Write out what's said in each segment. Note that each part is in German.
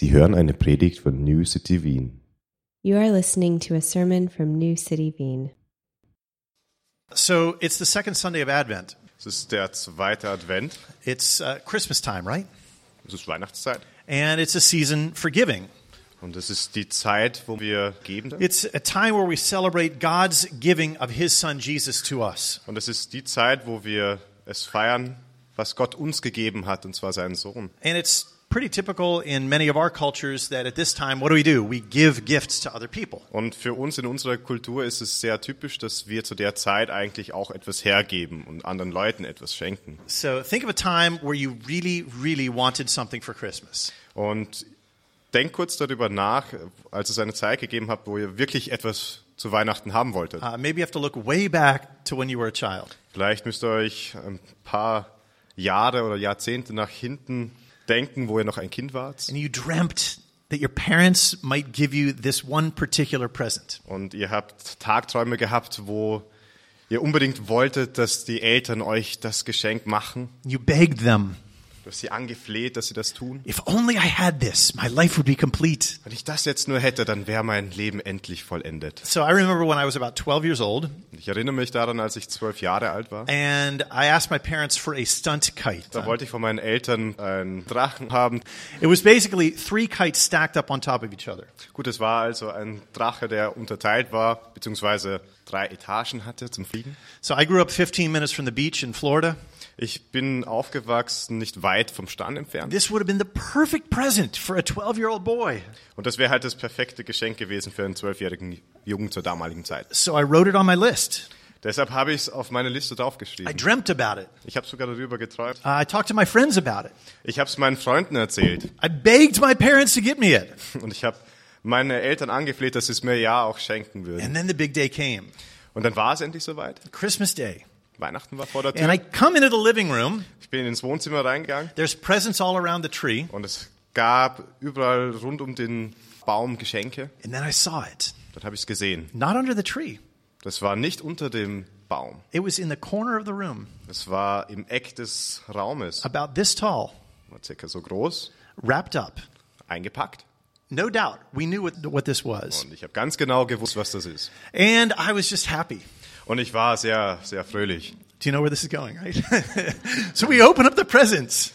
Sie hören eine Predigt von New City Wien. You are listening to a sermon from New City Wien. So it's the second Sunday of Advent. Es ist der zweite Advent. It's Christmas time, right? Es ist Weihnachtszeit. And it's a season for giving. Und es ist die Zeit, wo wir geben. It's a time where we celebrate God's giving of His Son Jesus to us. Und es ist die Zeit, wo wir es feiern, was Gott uns gegeben hat, und zwar seinen Sohn. And it's pretty typical in many of our cultures that at this time, what do? We give gifts to other people. Und für uns in unserer Kultur ist es sehr typisch, dass wir zu der Zeit eigentlich auch etwas hergeben und anderen Leuten etwas schenken. So think of a time where you really, really wanted something for Christmas. Und denk kurz darüber nach, als es eine Zeit gegeben hat, wo ihr wirklich etwas zu Weihnachten haben wolltet. Maybe you have to look way back to when you were a child. Vielleicht müsst ihr euch ein paar Jahre oder Jahrzehnte nach hinten denken, wo ihr noch ein Kind wart. And you dreamt that your parents might give you this one particular present. Und ihr habt Tagträume gehabt, wo ihr unbedingt wolltet, dass die Eltern euch das Geschenk machen. You begged them. Du hast sie angefleht, dass sie das tun. If only I had this, my life would be complete. Wenn ich das jetzt nur hätte, dann wäre mein Leben endlich vollendet. So I remember when I was about 12 years old. Ich erinnere mich daran, als ich 12 Jahre alt war. And I asked my parents for a stunt kite. Da wollte ich von meinen Eltern einen Drachen haben. It was basically 3 kites stacked up on top of each other. Gut, es war also ein Drache, der unterteilt war, beziehungsweise 3 Etagen hatte zum Fliegen. So I grew up 15 minutes from the beach in Florida. Ich bin aufgewachsen, nicht weit vom Strand entfernt. This would have been the perfect present for a 12-year-old boy. Und das wäre halt das perfekte Geschenk gewesen für einen 12-jährigen Jungen zur damaligen Zeit. So I wrote it on my list. Deshalb habe ich es auf meine Liste I draufgeschrieben. dreamt about it. Ich habe sogar darüber geträumt. I talked to my friends about it. Ich habe es meinen Freunden erzählt. I begged my parents to get me it. Und ich habe meine Eltern angefleht, dass sie es mir ja auch schenken würden. And then the big day came. Und dann war es endlich soweit. Christmas Day. Weihnachten war vor der And I Tür. come into the living room. Ich bin ins Wohnzimmer reingegangen. There's presents all around the tree. Und es gab überall rund um den Baum Geschenke. And then I saw it. Dann habe ich es gesehen. Not under the tree. Das war nicht unter dem Baum. It was in the corner of the room. Es war im Eck des Raumes. About this tall. War circa so groß. Wrapped up. Eingepackt. No doubt. We knew what this was. Und ich habe ganz genau gewusst, was das ist. And I was just happy. Und ich war sehr, sehr fröhlich. Do you know where this is going, right? So we open up the presents.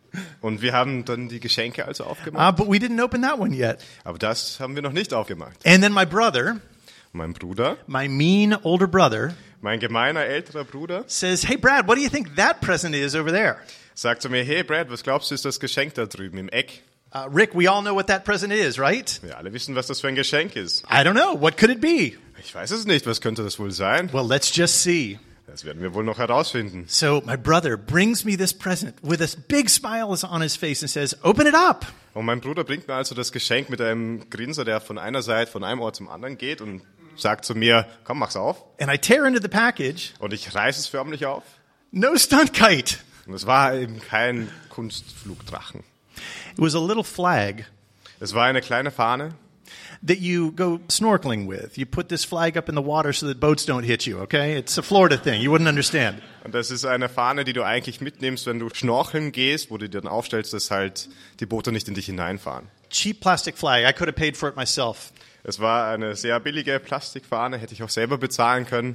Und wir haben dann die Geschenke also aufgemacht. But we didn't open that one yet. Aber das haben wir noch nicht aufgemacht. And then my brother, Mein Bruder, my mean older brother, mein gemeiner älterer Bruder, says, "Hey, Brad, what do you think that present is over there?" sagt zu mir, hey Brad, was glaubst du, ist das Geschenk da drüben im Eck? Rick, we all know what that present is, right? Wir alle wissen, was das für ein Geschenk ist. I don't know. What could it be? Ich weiß es nicht, was könnte das wohl sein? Well, let's just see. Das werden wir wohl noch herausfinden. So my brother brings me this present with a big smile on his face and says, "Open it up." Und mein Bruder bringt mir also das Geschenk mit einem Grinser, der von einer Seite, von einem Ort zum anderen geht und sagt zu mir, komm, mach's auf. And I tear into the package. Und ich reiße es förmlich auf. No stunt kite. Und es war eben kein Kunstflugdrachen. It was a little flag Es war eine kleine Fahne, that you go snorkeling with. You put this flag up in the water so that boats don't hit you, okay? It's a Florida thing. You wouldn't understand. und das ist eine Fahne, die du eigentlich mitnimmst, wenn du schnorcheln gehst, wo du dir dann aufstellst, dass halt die Boote nicht in dich hineinfahren. Cheap plastic flag. I could have paid for it myself. Es war eine sehr billige Plastikfahne, hätte ich auch selber bezahlen können.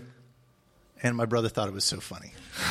And my brother thought it was so funny.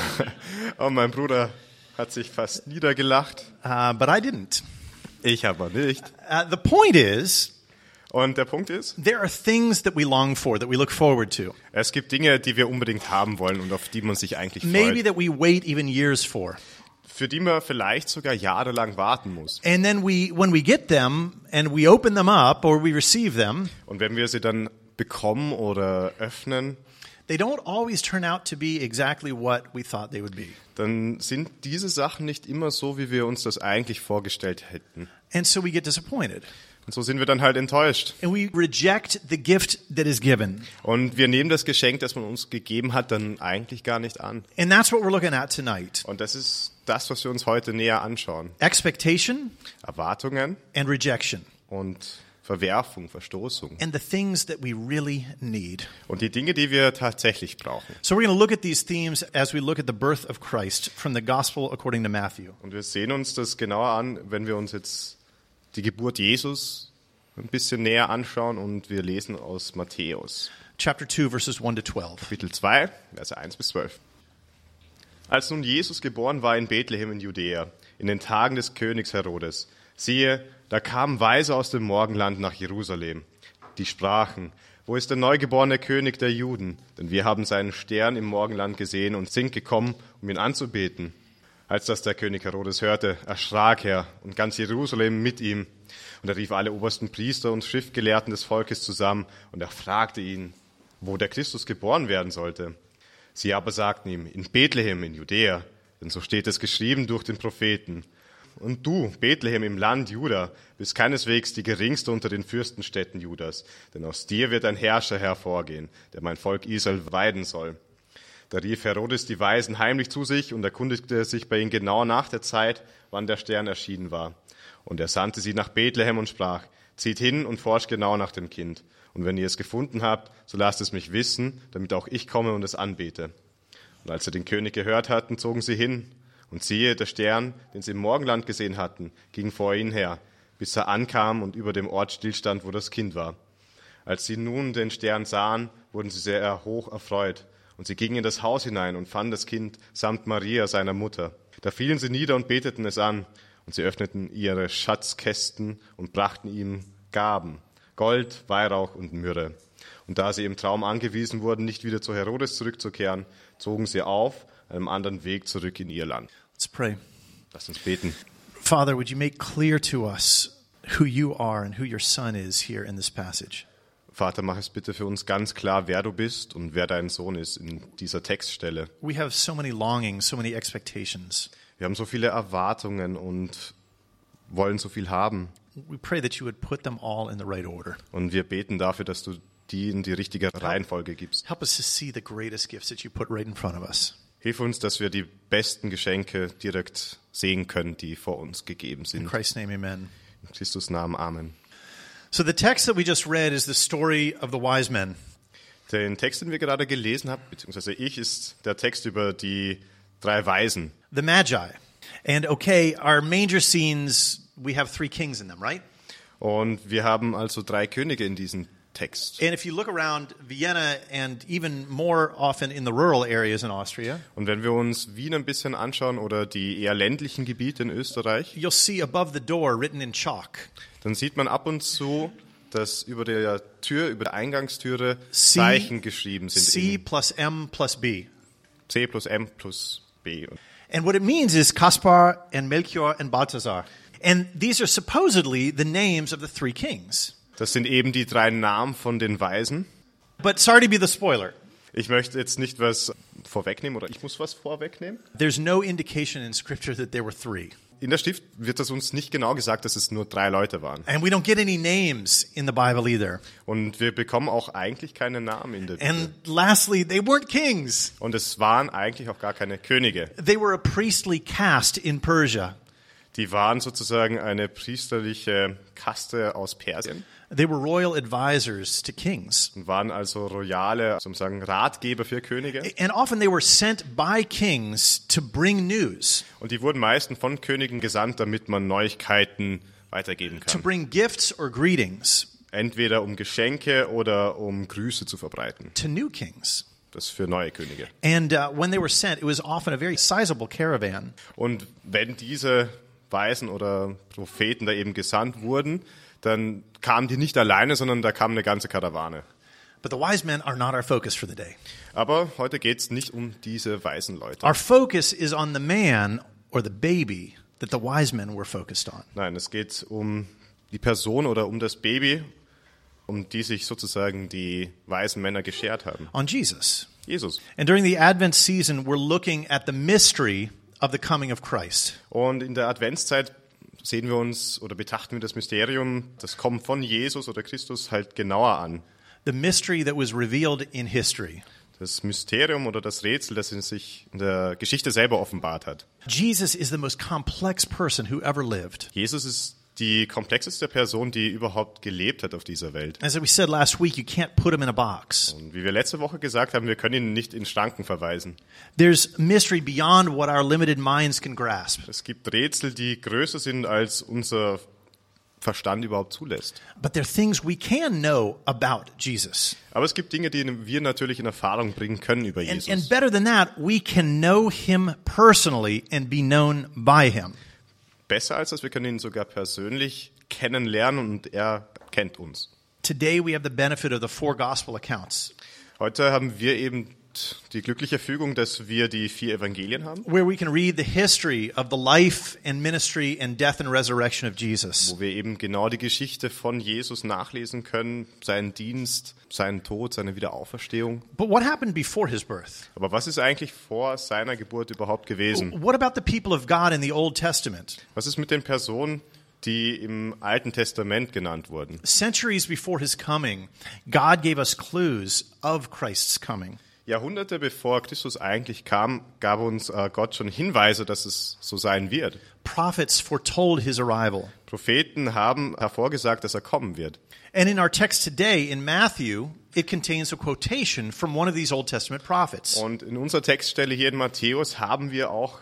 Und mein Bruder hat sich fast niedergelacht. But I didn't. Ich aber nicht. The point is, Und der Punkt ist, there are things that we long for, that we look forward to. es gibt Dinge, die wir unbedingt haben wollen und auf die man sich eigentlich Maybe freut. that we wait even years for. Für die man vielleicht sogar jahrelang warten muss. And then when we get them and we open them up or we receive them, Und wenn wir sie dann bekommen oder öffnen, they don't always turn out to be exactly what we thought they would be. dann sind diese Sachen nicht immer so, wie wir uns das eigentlich vorgestellt hätten. And so we get disappointed. Und so sind wir dann halt enttäuscht. And we reject the gift that is given. Und wir nehmen das Geschenk, das man uns gegeben hat, dann eigentlich gar nicht an. And that's what we're looking at tonight. Und das ist das, was wir uns heute näher anschauen. Expectation Erwartungen and rejection. und Verwerfung, Verstoßung. And the things that we really need. Und die Dinge, die wir tatsächlich brauchen. So we're going to look at these themes as we look at the birth of Christ from the Gospel according to Matthew. Und wir sehen uns das genauer an, wenn wir uns jetzt die Geburt Jesus ein bisschen näher anschauen und wir lesen aus Matthäus. Chapter 2, verses 1 to 12. Kapitel 2, Verse 1 bis 12. Als nun Jesus geboren war in Bethlehem in Judäa, in den Tagen des Königs Herodes, siehe, da kamen Weise aus dem Morgenland nach Jerusalem. Die sprachen, wo ist der neugeborene König der Juden? Denn wir haben seinen Stern im Morgenland gesehen und sind gekommen, um ihn anzubeten. Als das der König Herodes hörte, erschrak er und ganz Jerusalem mit ihm. Und er rief alle obersten Priester und Schriftgelehrten des Volkes zusammen und er fragte ihn, wo der Christus geboren werden sollte. Sie aber sagten ihm, in Bethlehem in Judäa, denn so steht es geschrieben durch den Propheten. Und du, Bethlehem im Land Juda, bist keineswegs die geringste unter den Fürstenstädten Judas, denn aus dir wird ein Herrscher hervorgehen, der mein Volk Israel weiden soll. Da rief Herodes die Weisen heimlich zu sich und erkundigte sich bei ihnen genau nach der Zeit, wann der Stern erschienen war. Und er sandte sie nach Bethlehem und sprach, zieht hin und forscht genau nach dem Kind. Und wenn ihr es gefunden habt, so lasst es mich wissen, damit auch ich komme und es anbete. Und als sie den König gehört hatten, zogen sie hin. Und siehe, der Stern, den sie im Morgenland gesehen hatten, ging vor ihnen her, bis er ankam und über dem Ort stillstand, wo das Kind war. Als sie nun den Stern sahen, wurden sie sehr hoch erfreut. Und sie gingen in das Haus hinein und fanden das Kind samt Maria, seiner Mutter. Da fielen sie nieder und beteten es an. Und sie öffneten ihre Schatzkästen und brachten ihm Gaben, Gold, Weihrauch und Myrrhe. Und da sie im Traum angewiesen wurden, nicht wieder zu Herodes zurückzukehren, zogen sie auf einem anderen Weg zurück in ihr Land. Let's pray. Lasst uns beten. Father, would you make clear to us who you are and who your son is here in this passage? Vater, mach es bitte für uns ganz klar, wer du bist und wer dein Sohn ist in dieser Textstelle. We have so many longings, so many expectations. Wir haben so viele Erwartungen und wollen so viel haben. We pray that you would put them all in the right order. Und wir beten dafür, dass du die in die richtige Reihenfolge gibst. Help us to see the greatest gifts that you put right in front of us. Hilf uns, dass wir die besten Geschenke direkt sehen können, die vor uns gegeben In sind. Christ's name, amen. In Christus Namen, Amen. So the text that we just read is the story of the wise men. Den Text, den wir gerade gelesen haben, beziehungsweise ich, ist der Text über die 3 Weisen. The Magi. And okay, our manger scenes, we have 3 kings in them, right? Und wir haben also 3 Könige in diesem Text. And if you look around Vienna and even more often in the rural areas in Austria, Und wenn wir uns Wien ein bisschen anschauen oder die eher ländlichen Gebiete in Österreich, you'll see above the door written in chalk, dann sieht man ab und zu, dass über der Tür, über der Eingangstüre C- Zeichen geschrieben sind. C in plus M plus B. C plus M plus B. And what it means is Kaspar and Melchior and Balthasar. And these are supposedly the names of the 3 kings. Das sind eben die 3 Namen von den Weisen. But sorry to be the spoiler. Ich möchte jetzt nicht was vorwegnehmen oder ich muss was vorwegnehmen. There's no indication in Scripture that there were 3. In der Schrift wird das uns nicht genau gesagt, dass es nur 3 Leute waren. And we don't get any names in the Bible either. Und wir bekommen auch eigentlich keine Namen in der Bibel. And lastly, they weren't kings. Und es waren eigentlich auch gar keine Könige. They were a priestly caste in Persia. Die waren sozusagen eine priesterliche Kaste aus Persien They were royal advisors to kings. und waren also royale, sozusagen Ratgeber für Könige. And often they were sent by kings to bring news, Und die wurden meistens von Königen gesandt, damit man Neuigkeiten weitergeben to kann. bring gifts or greetings Entweder um Geschenke oder um Grüße zu verbreiten. to new kings. Das für neue Könige. And when they were sent, it was often a very sizable caravan. Und wenn diese Weisen oder Propheten da eben gesandt wurden, dann kamen die nicht alleine, sondern da kam eine ganze Karawane. But the wise men are not our focus for the day. Aber heute geht es nicht um diese weisen Leute. Our focus is on the man or the baby that the wise men were focused on. Nein, es geht um die Person oder um das Baby, um die sich sozusagen die weisen Männer geschert haben. On Jesus. Jesus. And during the Advent season, we're looking at the mystery of the coming of Christ. Und in der Adventszeit sehen wir uns oder betrachten wir das Mysterium, das Kommen von Jesus oder Christus halt genauer an. The mystery that was revealed in history. Das Mysterium oder das Rätsel, das in sich in der Geschichte selber offenbart hat. Jesus is the most complex person who ever lived. Jesus ist die komplexeste Person, die überhaupt gelebt hat auf dieser Welt. As we said last week, you can't put him in a box. Und wie wir letzte Woche gesagt haben, wir können ihn nicht in Schranken verweisen. There's mystery beyond what our limited minds can grasp. Es gibt Rätsel, die größer sind als unser Verstand überhaupt zulässt. But there are things we can know about Jesus. Aber es gibt Dinge, die wir natürlich in Erfahrung bringen können über And Jesus. better than that, we can know him personally and be known by him. Besser als das, wir können ihn sogar persönlich kennenlernen und er kennt uns. Today we have the benefit of the 4 gospel accounts, Heute haben wir eben die glückliche Fügung, dass wir die 4 Evangelien haben, where we can read the history of the life and ministry and death and resurrection of Jesus. wo wir eben genau die Geschichte von Jesus nachlesen können, seinen Dienst, seinen Tod, seine Wiederauferstehung. But what happened before his birth? Aber was ist eigentlich vor seiner Geburt überhaupt gewesen? What about the people of God in the Old Testament? Was ist mit den Personen, die im Alten Testament genannt wurden? Centuries before his coming, God gave us clues of Christ's coming. Jahrhunderte bevor Christus eigentlich kam, gab uns Gott schon Hinweise, dass es so sein wird. Prophets foretold his arrival. Propheten haben hervorgesagt, dass er kommen wird. And in our text today in Matthew, it contains a quotation from one of these Old Testament prophets. Und in unserer Textstelle hier in Matthäus haben wir auch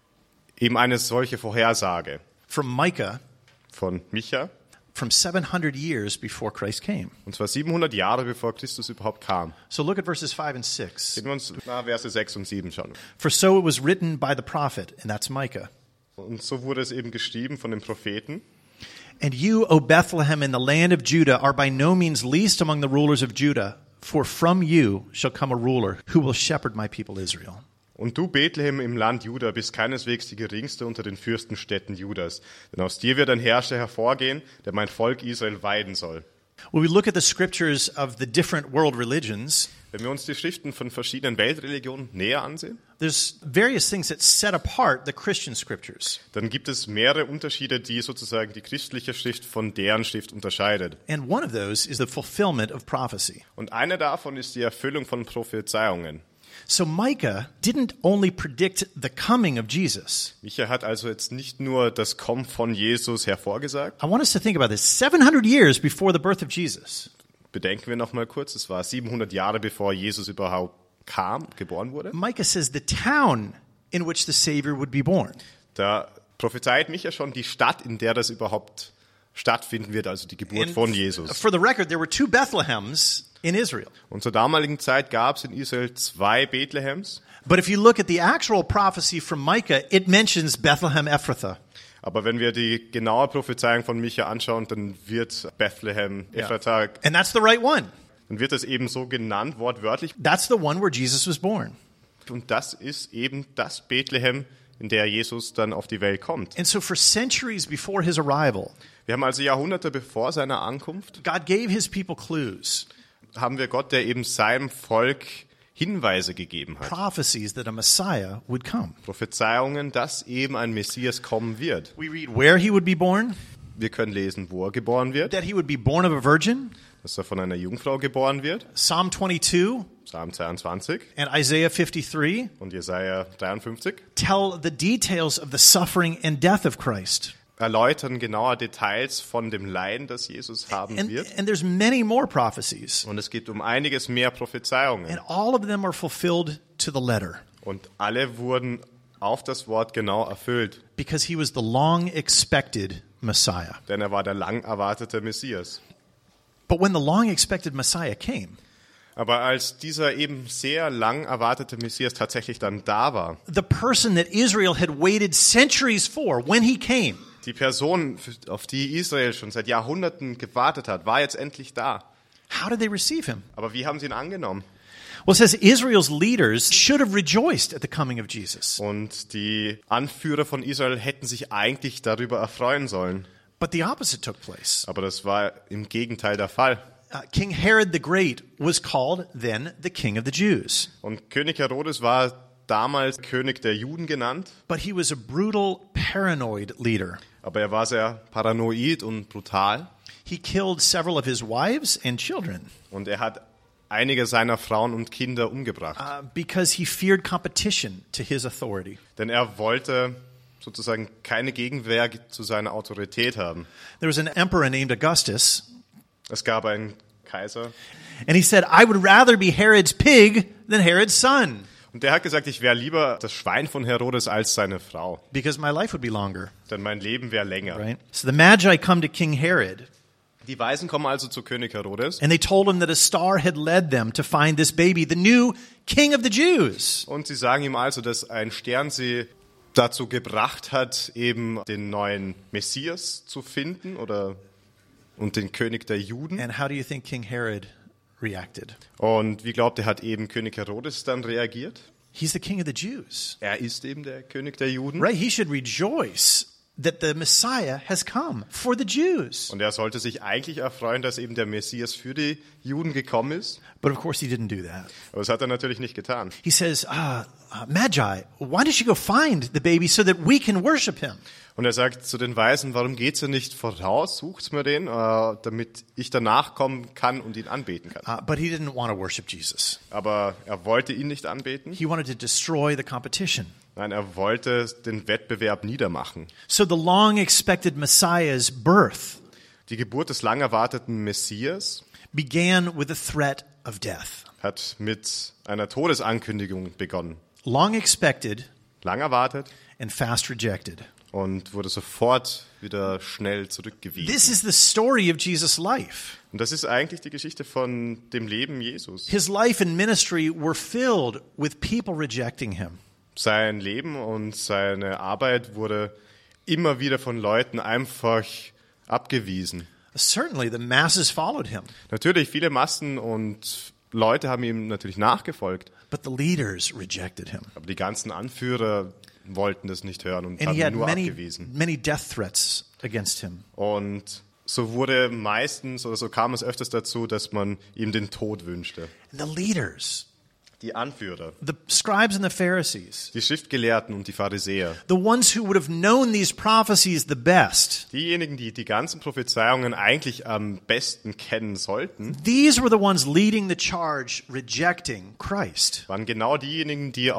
eben eine solche Vorhersage From Micah von Micha, from 700 years before Christ came. und zwar 700 Jahre bevor Christus überhaupt kam. So look at verses 5 and 6. Wenn wir uns Verse 6 und 7 schauen. For so it was written by the prophet, and that's Micah. Und so wurde es eben geschrieben von den Propheten. And you, O Bethlehem, in the land of Judah, are by no means least among the rulers of Judah, for from you shall come a ruler who will shepherd my people Israel. Und du, Bethlehem im Land Juda, bist keineswegs die geringste unter den Fürstenstädten Judas. Denn aus dir wird ein Herrscher hervorgehen, der mein Volk Israel weiden soll. When we look at the scriptures of the different world religions, Wenn wir uns die Schriften von verschiedenen Weltreligionen näher ansehen, there's various things that set apart the Christian scriptures. dann gibt es mehrere Unterschiede, die sozusagen die christliche Schrift von deren Schrift unterscheidet. And one of those is the fulfillment of prophecy. Und eine davon ist die Erfüllung von Prophezeiungen. So Micah didn't only predict the coming of Jesus. Micha hat also jetzt nicht nur das Kommen von Jesus hervorgesagt. I want us to think about this. 700 years before the birth of Jesus, Bedenken wir noch mal kurz, es war 700 Jahre bevor Jesus überhaupt geboren wurde. Micah says the town in which the Savior would be born. Da prophezeit Micha schon die Stadt, in der das überhaupt stattfinden wird, also die Geburt von Jesus. For the record, there were 2 Bethlehems in Israel. Und zur damaligen Zeit gab es in Israel 2 Bethlehems. But if you look at the actual prophecy from Micah, it mentions Bethlehem Ephrathah. Aber wenn wir die genaue Prophezeiung von Micha anschauen, dann wird Bethlehem, Ephrata, And that's the right one. dann wird das eben so genannt, wortwörtlich. That's the one where Jesus was born. Und das ist eben das Bethlehem, in der Jesus dann auf die Welt kommt. And so for centuries before his arrival, Wir haben also Jahrhunderte bevor seiner Ankunft, God gave his people clues, haben wir Gott, der eben seinem Volk Hinweise gegeben hat. prophecies that a Messiah would come. Prophezeiungen, dass eben ein Messias kommen wird. We read where he would be born, Wir können lesen, wo er geboren wird, that he would be born of a virgin, dass er von einer Jungfrau geboren wird, Psalm 22 Psalm 22 and Isaiah 53 und Jesaja 53, tell the details of the suffering and death of Christ. erläutern genauer Details von dem Leiden, das Jesus haben wird. And there's many more prophecies. Und es geht um einiges mehr Prophezeiungen. And all of them are fulfilled to the letter Und alle wurden auf das Wort genau erfüllt, because he was the long expected Messiah. denn er war der lang erwartete Messias. But when the long expected Messiah came, Aber als dieser eben sehr lang erwartete Messias tatsächlich dann da war, the person that Israel had waited centuries for, when he came, die Person, auf die Israel schon seit Jahrhunderten gewartet hat, war jetzt endlich da. how did they receive him? Aber wie haben sie ihn angenommen? Well, it says Israel's leaders should have rejoiced at the coming of Jesus. Und die Anführer von Israel hätten sich eigentlich darüber erfreuen sollen. But the opposite took place. Aber das war im Gegenteil der Fall. King Herod the Great was called then the King of the Jews. Und König Herodes war damals König der Juden genannt, But he was a brutal, paranoid leader. aber er war sehr paranoid und brutal. He killed several of his wives and children Und er hat einige seiner Frauen und Kinder umgebracht. because he feared competition to his authority. Denn er wollte sozusagen keine Gegenwehr zu seiner Autorität haben. There was an emperor named Augustus, Es gab einen Kaiser and he said, I would rather be Herod's pig than Herod's son. Und der hat gesagt, ich wäre lieber das Schwein von Herodes als seine Frau, because my life would be longer, denn mein Leben wäre länger. right? So the Magi come to King Herod, Die Weisen kommen also zu König Herodes and they told him that a star had led them to find this baby, the new king of the Jews. und sie sagen ihm also, dass ein Stern sie dazu gebracht hat, eben den neuen Messias zu finden und den König der Juden. And how do you think King Herod reacted? Und wie glaubt ihr, hat eben König Herodes dann reagiert? He's the king of the Jews, Er ist eben der König der Juden. right? He should rejoice that the Messiah has come for the Jews. Und er sollte sich eigentlich erfreuen, dass eben der Messias für die Juden gekommen ist. But of course he didn't do that. Aber das hat er natürlich nicht getan. He says, Magi, why don't you go find the baby so that we can worship him? Und er sagt zu den Weisen, warum geht's ihr nicht voraus, sucht mir den, damit ich danach kommen kann und ihn anbeten kann. But he didn't want to worship Jesus. Aber er wollte ihn nicht anbeten. He wanted to destroy the competition. Nein, er wollte den Wettbewerb niedermachen. So the long expected Messiah's birth Die Geburt des lang erwarteten Messias began with a threat of death. hat mit einer Todesankündigung begonnen. Long expected Lang erwartet and fast rejected. und wurde sofort wieder schnell This zurückgewiesen. is the story of Jesus' life. Und das ist eigentlich die Geschichte von dem Leben Jesus. His life and ministry were filled with people rejecting him. Sein Leben und seine Arbeit wurde immer wieder von Leuten einfach abgewiesen. Certainly the masses followed him, Natürlich, viele Massen und Leute haben ihm natürlich nachgefolgt, but the leaders rejected him. aber die ganzen Anführer wollten das nicht hören und And haben he ihn had nur many, abgewiesen. many death threats against him. Und so wurde meistens oder so kam es öfters dazu, dass man ihm den Tod wünschte. And the leaders, Die Anführer, the scribes and the Pharisees, die Schriftgelehrten und die Pharisäer, the ones who would have known these prophecies the best, diejenigen, die die ganzen Prophezeiungen eigentlich am besten kennen sollten, these were the ones leading the charge rejecting Christ. waren genau diejenigen, die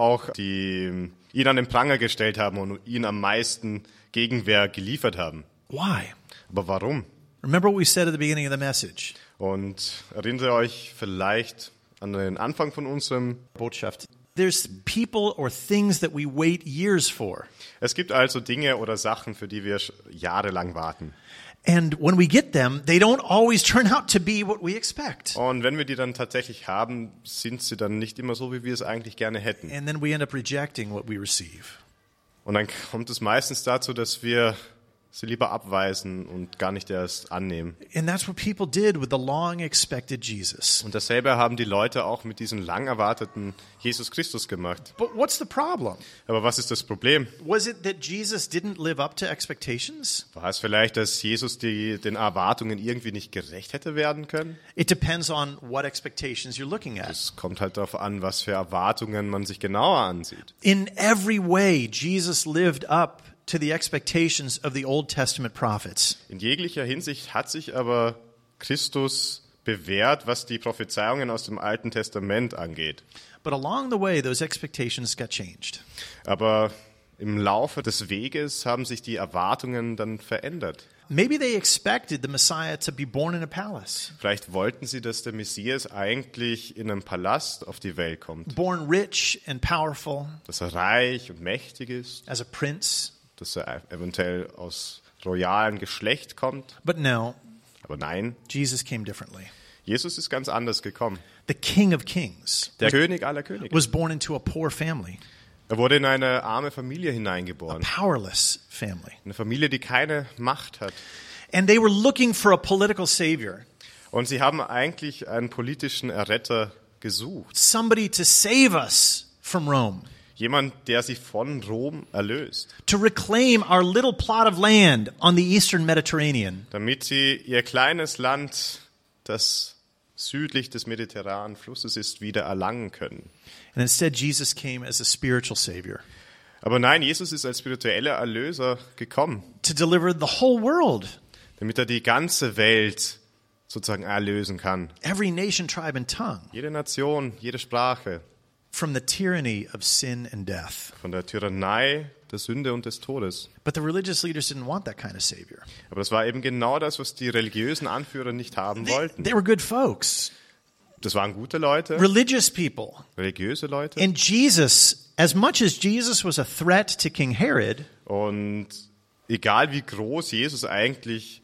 ihn an den Pranger gestellt haben und ihn am meisten Gegenwehr geliefert haben. Why? Aber warum? Remember what we said at the beginning of the message. Und erinnert ihr euch vielleicht an den Anfang von unserem Botschaft. There's people or things that we wait years for. Es gibt also Dinge oder Sachen, für die wir jahrelang warten. And when we get them, they don't always turn out to be what we expect. Und wenn wir die dann tatsächlich haben, sind sie dann nicht immer so, wie wir es eigentlich gerne hätten. And then we end up rejecting what we receive. Und dann kommt es meistens dazu, dass wir sie lieber abweisen und gar nicht erst annehmen. And that's what people did with the long expected Jesus. Und dasselbe haben die Leute auch mit diesem lang erwarteten Jesus Christus gemacht. But what's the problem? Aber was ist das Problem? Was it that Jesus didn't live up to expectations? War es vielleicht, dass Jesus den Erwartungen irgendwie nicht gerecht hätte werden können? It depends on what expectations you're looking at. Es kommt halt darauf an, was für Erwartungen man sich genauer ansieht. In every way, Jesus lived up to the expectations of the Old Testament prophets. In jeglicher Hinsicht hat sich aber Christus bewährt, was die Prophezeiungen aus dem Alten Testament angeht. But along the way, those expectations got changed. Aber im Laufe des Weges haben sich die Erwartungen dann verändert. Maybe they expected the Messiah to be born in a palace, Vielleicht wollten sie, dass der Messias eigentlich in einem Palast auf die Welt kommt, born rich and powerful dass er reich und mächtig ist, as a prince. dass er eventuell aus royalem Geschlecht kommt. But no, Aber nein, Jesus came differently. Jesus ist ganz anders gekommen. The King of Kings Der König aller Könige. was born into a poor family, Er wurde in eine arme Familie a hineingeboren. powerless family. Eine Familie, die keine Macht hat. And they were looking for a political savior, Und sie haben eigentlich einen politischen Erretter gesucht. somebody to save us from Rome, Jemand, der sie von Rom erlöst. to reclaim our little plot of land on the eastern Mediterranean. Damit sie ihr kleines Land, das südlich des mediterranen Flusses ist, wieder erlangen können. And instead, Jesus came as a spiritual savior Aber nein, Jesus ist als spiritueller Erlöser gekommen, to deliver the whole world, damit er die ganze Welt sozusagen erlösen kann. every nation, tribe, and tongue Jede Nation, jede Sprache, from the tyranny of sin and death. von der Tyrannei, der Sünde und des Todes. But the religious leaders didn't want that kind of savior. Aber das war eben genau das, was die religiösen Anführer nicht haben wollten. They were good folks. Das waren gute Leute, religious people. religiöse Leute. And Jesus, as much as Jesus was a threat to King Herod, Und egal wie groß Jesus eigentlich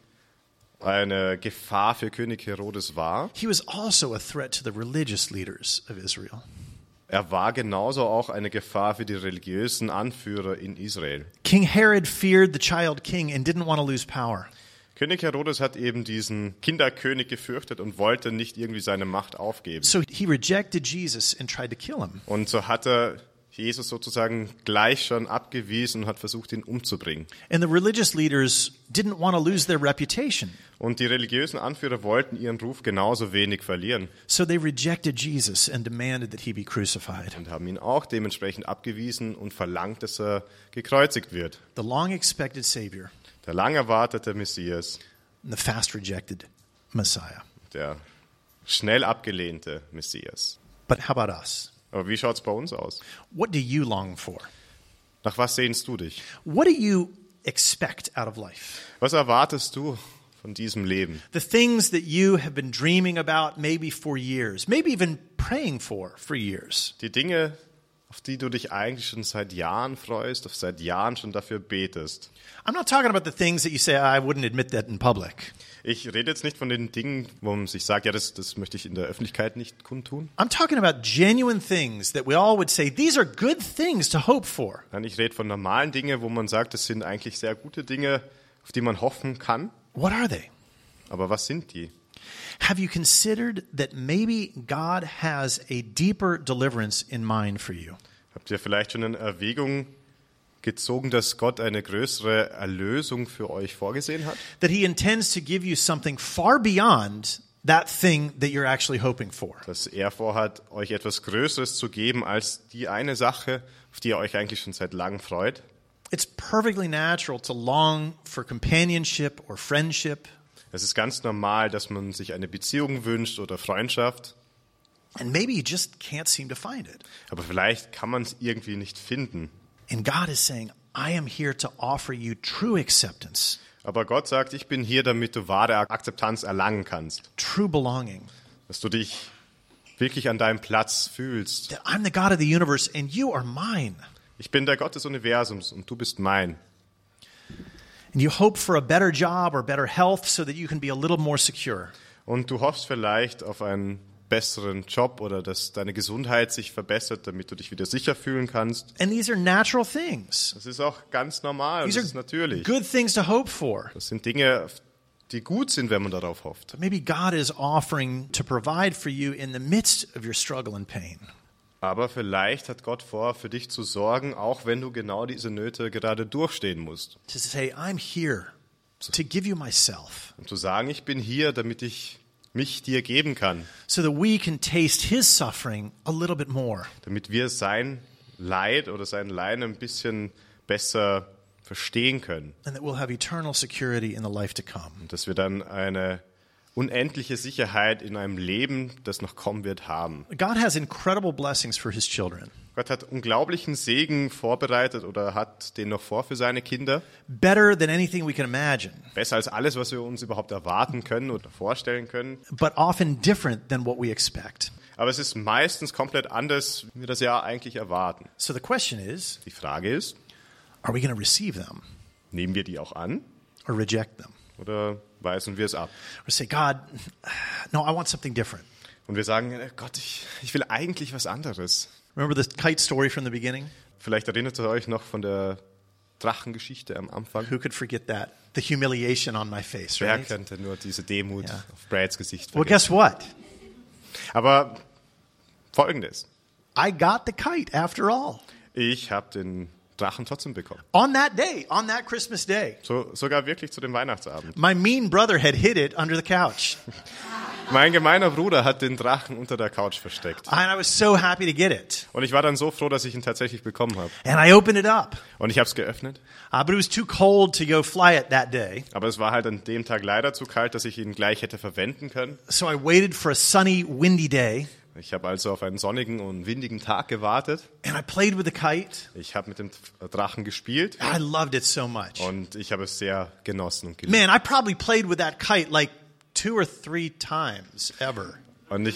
eine Gefahr für König Herodes war, he was also a threat to the religious leaders of Israel. er war genauso auch eine Gefahr für die religiösen Anführer in Israel. King Herod feared the child king and didn't want to lose power. König Herodes hat eben diesen Kinderkönig gefürchtet und wollte nicht irgendwie seine Macht aufgeben. So he rejected Jesus and tried to kill him. Und so hat er Jesus sozusagen gleich schon abgewiesen und hat versucht, ihn umzubringen. And the religious leaders didn't want to lose their reputation. Und die religiösen Anführer wollten ihren Ruf genauso wenig verlieren So they rejected Jesus and demanded that he be crucified. und haben ihn auch dementsprechend abgewiesen und verlangt, dass er gekreuzigt wird. The long expected Savior Der lang erwartete Messias, and the fast rejected Messiah. der schnell abgelehnte Messias. But how about us? Aber wie schaut's bei uns aus? What do you long for? Nach was sehnst du dich? What do you expect out of life? Was erwartest du von diesem Leben? The things that you have been dreaming about maybe for years, maybe even praying for years. Die Dinge, auf die du dich eigentlich schon seit Jahren freust, auf seit Jahren schon dafür betest. I'm not talking about the things that you say, I wouldn't admit that in public. Ich rede jetzt nicht von den Dingen, wo man sich sagt, ja, das möchte ich in der Öffentlichkeit nicht kundtun. I'm talking about genuine things that we all would say, these are good things to hope for. Nein, ich rede von normalen Dingen, wo man sagt, das sind eigentlich sehr gute Dinge, auf die man hoffen kann. What are they? Aber was sind die? Have you considered that maybe God has a deeper deliverance in mind for you? Habt ihr vielleicht schon in Erwägung gezogen, dass Gott eine größere Erlösung für euch vorgesehen hat? That he intends to give you something far beyond that thing that you're actually hoping for. Dass er vorhat, euch etwas Größeres zu geben als die eine Sache, auf die ihr euch eigentlich schon seit langem freut? It's perfectly natural to long for companionship or friendship. Es ist ganz normal, dass man sich eine Beziehung wünscht oder Freundschaft. And maybe you just can't seem to find it. Aber vielleicht kann man es irgendwie nicht finden. And God is saying, I am here to offer you true acceptance, Aber Gott sagt, ich bin hier, damit du wahre Akzeptanz erlangen kannst. true belonging. Dass du dich wirklich an deinem Platz fühlst. That I'm the God of the universe and you are mine. Ich bin der Gott des Universums und du bist mein. And you hope for a better job or better health so that you can be a little more secure. Und du hoffst vielleicht auf einen besseren Job oder dass deine Gesundheit sich verbessert, damit du dich wieder sicher fühlen kannst. And these are natural things. Das ist auch ganz normal und These das ist natürlich. are good things to hope for. Das sind Dinge, die gut sind, wenn man darauf hofft. But maybe God is offering to provide for you in the midst of your struggle and pain. Aber vielleicht hat Gott vor, für dich zu sorgen, auch wenn du genau diese Nöte gerade durchstehen musst. To say, I'm here to give you myself Und zu sagen, ich bin hier, damit ich mich dir geben kann. so that we can taste his suffering a little bit more. Damit wir sein Leid oder sein Leiden ein bisschen besser verstehen können. And that we'll have eternal security in the life to come. Und dass wir dann eine unendliche Sicherheit in einem Leben, das noch kommen wird, haben. God has incredible blessings for his children. Gott hat unglaublichen Segen vorbereitet oder hat den noch vor für seine Kinder. Better than anything we can imagine, Besser als alles, was wir uns überhaupt erwarten können oder vorstellen können. but often different than what we expect. Aber es ist meistens komplett anders, wie wir das ja eigentlich erwarten. So the question is, Die Frage ist, are we going to receive them nehmen wir die auch an or reject them? oder weisen wir es ab? Or say, God, no, I want something different. Und wir sagen, Gott, ich will eigentlich was anderes. Remember the kite story from the beginning? Vielleicht erinnert ihr euch noch von der Drachengeschichte am Anfang. Who could forget that? The humiliation on my face, Wer right? könnte nur diese Demut Ja. auf Brads Gesicht Well, vergessen? guess what? Aber Folgendes. I got the kite after all. Ich habe den Drachen trotzdem bekommen. On that day, on that Christmas day. Sogar wirklich zu dem Weihnachtsabend. My mean brother had hid it under the couch. Mein gemeiner Bruder hat den Drachen unter der Couch versteckt. And I was so happy to get it. Und ich war dann so froh, dass ich ihn tatsächlich bekommen habe. And I opened it up. Und ich habe es geöffnet. But it was too cold to go fly it that day. Aber es war halt an dem Tag leider zu kalt, dass ich ihn gleich hätte verwenden können. So I waited for a sunny, windy day. Ich habe also auf einen sonnigen und windigen Tag gewartet. And I played with the kite. Ich habe mit dem Drachen gespielt. I loved it so much. Und ich habe es sehr genossen und geliebt. Man, I probably played with that kite like 2 or 3 times ever. Und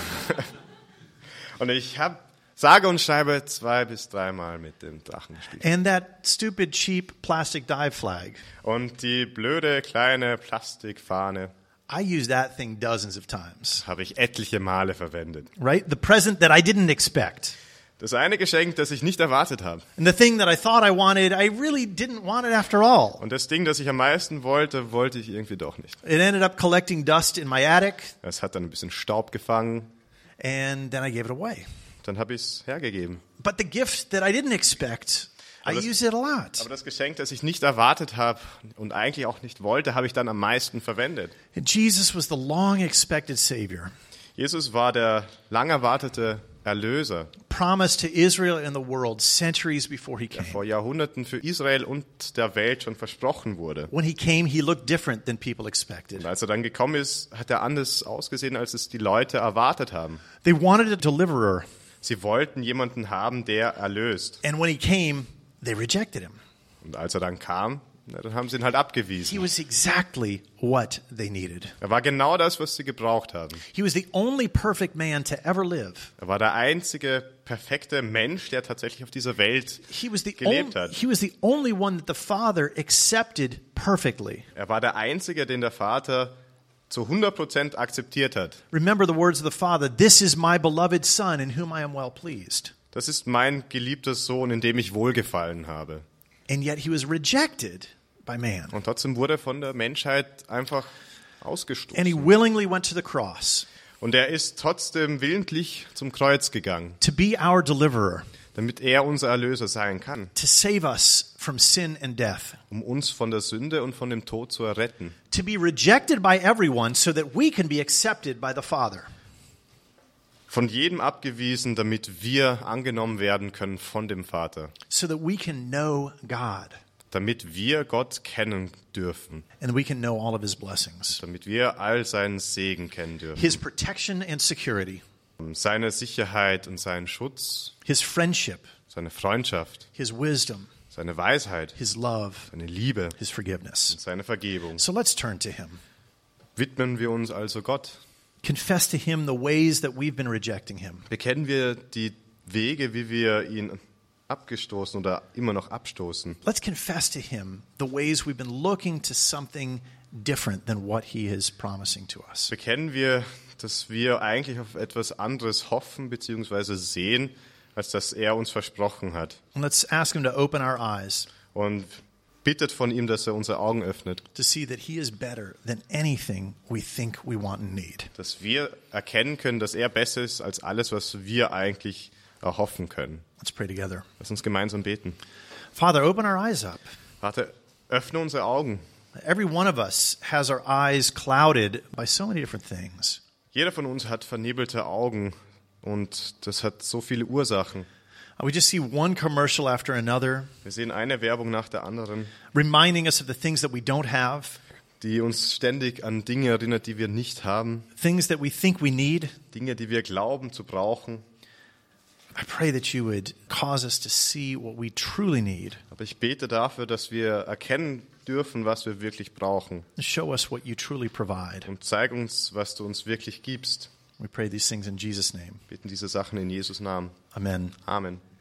ich habe sage und schreibe 2 bis 3 Mal mit dem Drachen gespielt. And that stupid, cheap plastic dive flag. Und die blöde kleine Plastikfahne I used that thing dozens of times. habe ich etliche Male verwendet. Right? The present that I didn't expect. Das eine Geschenk, das ich nicht erwartet habe. And the thing that I thought I wanted, I really didn't want it after all. Und das Ding, das ich am meisten wollte, wollte ich irgendwie doch nicht. It ended up collecting dust in my attic, Es hat dann ein bisschen Staub gefangen. and then I gave it away. Dann habe ich es hergegeben. But the gift that I didn't expect, I Aber das- use it a lot. Aber das Geschenk, das ich nicht erwartet habe und eigentlich auch nicht wollte, habe ich dann am meisten verwendet. Jesus was the long expected Savior, Jesus war der lang erwartete Erlöser, promised to Israel and the world centuries before he der came. vor Jahrhunderten für Israel und der Welt schon versprochen wurde. When he came, he looked different than people expected. Und als er dann gekommen ist, hat er anders ausgesehen, als es die Leute erwartet haben. They wanted a deliverer, Sie wollten jemanden haben, der erlöst. and when he came, they rejected him. Und als er dann kam, na, dann haben sie ihn halt He abgewiesen. was exactly what they needed. Er war genau das, was sie gebraucht haben. He was the only perfect man to ever live. Er war der einzige perfekte Mensch, der tatsächlich auf dieser Welt He was the gelebt hat. he was the only one that the Father accepted perfectly. Er war der einzige, den der Vater zu 100% akzeptiert hat. Remember the words of the Father, "This is my beloved Son in whom I am well pleased." Das ist mein geliebter Sohn, in dem ich wohlgefallen habe. And yet he was rejected by man. Und trotzdem wurde er von der Menschheit einfach And he ausgestoßen. willingly went to the cross Und er ist trotzdem willentlich zum Kreuz gegangen, to be our deliverer, damit er unser Erlöser sein kann, to save us from sin and death, um uns von der Sünde und von dem Tod zu erretten. to be rejected by everyone so that we can be accepted by the Father. Von jedem abgewiesen, damit wir angenommen werden können von dem Vater. So that we can know God Damit wir Gott kennen dürfen. and we can know all of his blessings. Damit wir all seinen Segen kennen dürfen. His protection and security, Seine Sicherheit und seinen Schutz, his friendship, seine Freundschaft, his wisdom, seine Weisheit, his love, seine Liebe his forgiveness. und seine Vergebung. So let's turn to him. Widmen wir uns also Gott. Confess to him the ways that we've been rejecting him. Bekennen wir die Wege, wie wir ihn abgestoßen oder immer noch abstoßen. Let's confess to him the ways we've been looking to something different than what he is promising to us. Bekennen wir, dass wir eigentlich auf etwas anderes hoffen bzw. sehen, als das er uns versprochen hat. And let's ask him to open our eyes Und bittet von ihm, dass er unsere Augen öffnet, to see that he is better than anything we think we want and need. dass wir erkennen können, dass er besser ist als alles, was wir eigentlich erhoffen können. Let's pray together. Lass uns gemeinsam beten. Father, open our eyes up. Vater, öffne unsere Augen. Every one of us has our eyes clouded by so many different things. Jeder von uns hat vernebelte Augen und das hat so viele Ursachen. We just see one commercial after another, Wir sehen eine Werbung nach der anderen, reminding us of the things that we don't have, die uns ständig an Dinge erinnert, die wir nicht haben, things that we think we need. Dinge, die wir glauben zu brauchen. I pray that you would cause us to see what we truly need. Aber ich bete dafür, dass wir erkennen dürfen, was wir wirklich brauchen. Show us what you truly provide. Und zeig uns, was du uns wirklich gibst. We pray these things in Jesus' name. Wir beten diese Sachen in Jesus' Namen. Amen. Amen.